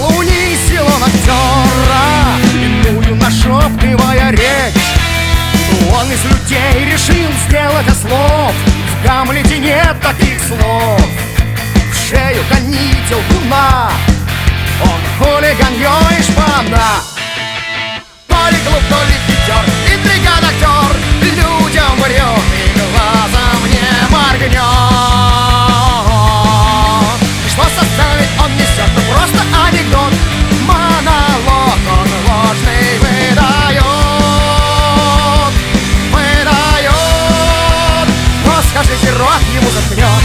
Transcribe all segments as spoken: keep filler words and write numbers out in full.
унизил он актера, иную нашептывая речь. Он из людей решил сделать ослов, в Гамлете нет таких слов. В шею гонитель луна, он хулиганье и шпана. То ли глуп, то ли хитер, интриган актер, людям врет и глазом не моргнет. И что составить он несет, ну просто анекдот. Монолог он ложный выдает, выдает. Но скажите, рот ему заткнет.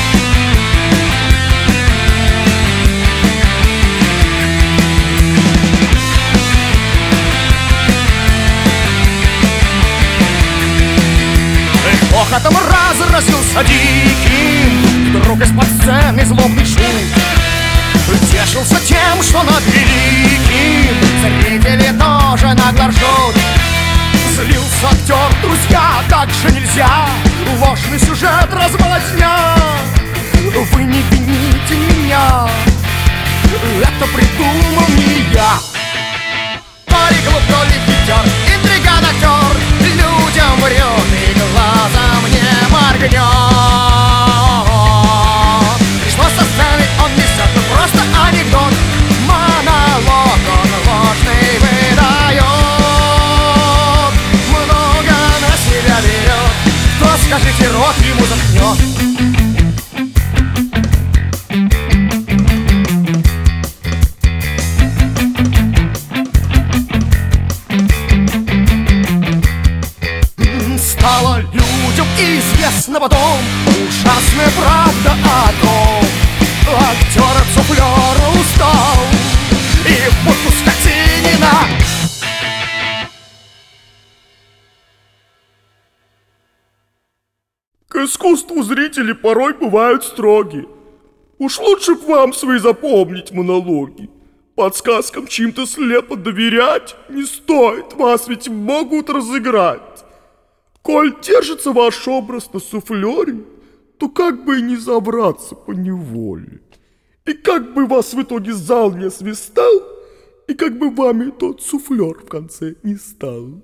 Хохотом разразился диким, вдруг из-под сцены злобный шум. Тешился тем, что над великим зрители тоже нагло ржут. Злился актер, друзья, так же нельзя, ложный сюжет, размазня. Вы не вините меня, это придумал не я. То ли глуп, то ли хитер, интриган актер, людям врет и глазом не моргнет. И что составить он несет, ну просто анекдот. Монолог он ложный выдает, много на себя берет. Кто, скажите, рот ему заткнет. Стало людям известно потом ужасная правда о том. Актер от суфлера устал и в будку скотинина. К искусству зрители порой бывают строги. Уж лучше б вам свои запомнить монологи. Подсказкам чьим-то слепо доверять не стоит, вас ведь могут разыграть. Коль держится ваш образ на суфлере, то как бы и не забраться по неволе. И как бы вас в итоге зал не свистал, и как бы вами тот суфлер в конце не стал.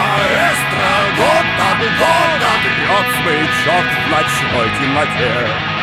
Маэстро год от года грет смычок в ночной темноте.